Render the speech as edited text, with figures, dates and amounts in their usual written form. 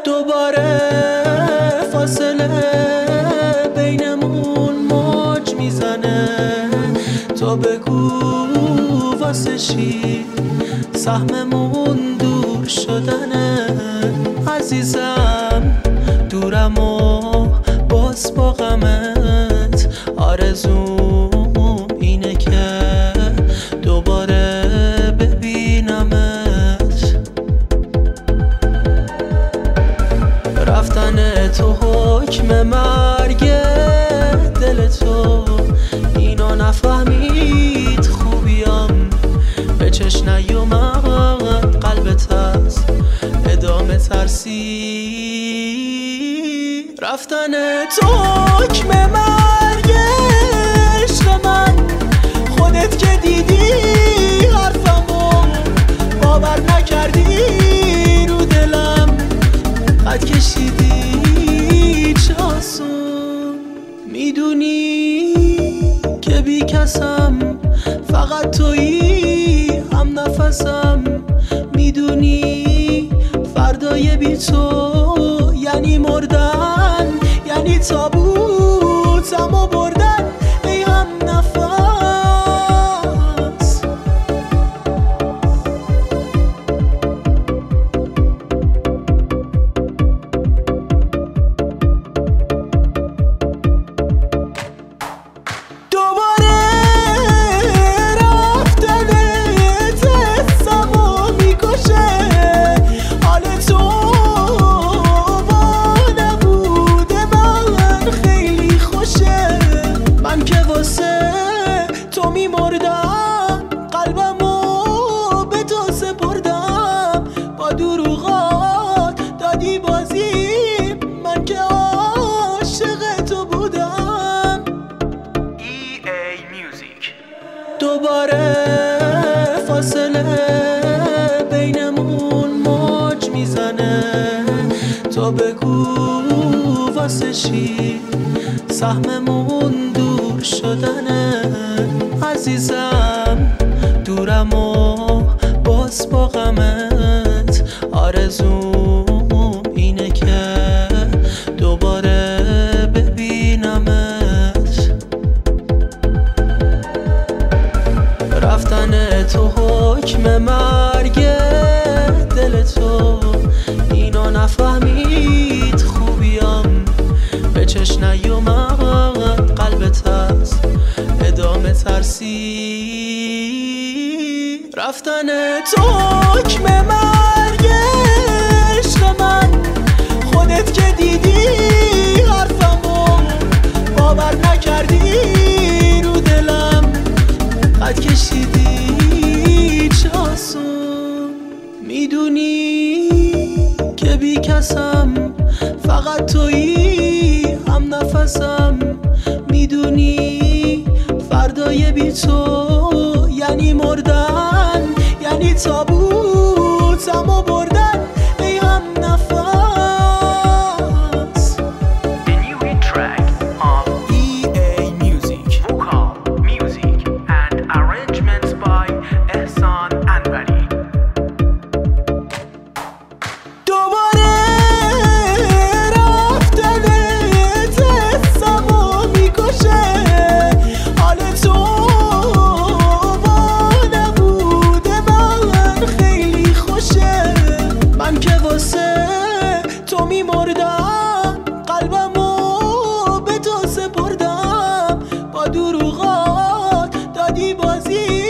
دوباره فاصله بینمون موج میزنه. تو بگو واسه چی سهممون دور شدنه. عزیزم دورم و باز با غمت آرزوم اینه که دوباره ببینمت. رفتن تو حکم مرگ دل تو اینو نفهمید خوبیم به چش نیومد قلبت از ادامه ترسی. رفتن تو حکم مرگ عشق من خودت که دیدی حرفمو باور نکردی رو دلم خط کشیدی چه آسون. میدونی که بی کسم فقط تویی هم نفسم. میدونی فردای بی تو یعنی مردن یعنی تابوتمو بردن ای هم نفس. تو میمردم قلبمو به تو سپردم با دروغات دادی بازی من که عاشق تو بودم. EA Music. دوباره فاصله بینمون موج میزنه. تو بگو واسه چی سهممون دور شدنه. عزیزم دورم و باز با غمت آرزوم اینه که دوباره ببینمت. رفتن تو حکم مرگ دل تو اینو نفهمید خوبیم به چش نیومد قلبت از ادامه ترسی. رفتن تو حکم مرگ عشق من خودت که دیدی حرفمو باور نکردی رو دلم خط کشیدی چه آسون. میدونی که بی کسم فقط تویی هم نفسم. میدونی فردای بی تو یعنی مردن یعنی تابوتمو بردن ای هم نفس. The new hit track of EA Music. Vocal, music and arrangements by Ehsan Anvari. دوباره رفتنت حسمو میکشه. حال تو با نبوده من خیلی خوشه. من که واسه تو میمردم قلبمو به تو سپردم با دروغات دادی بازی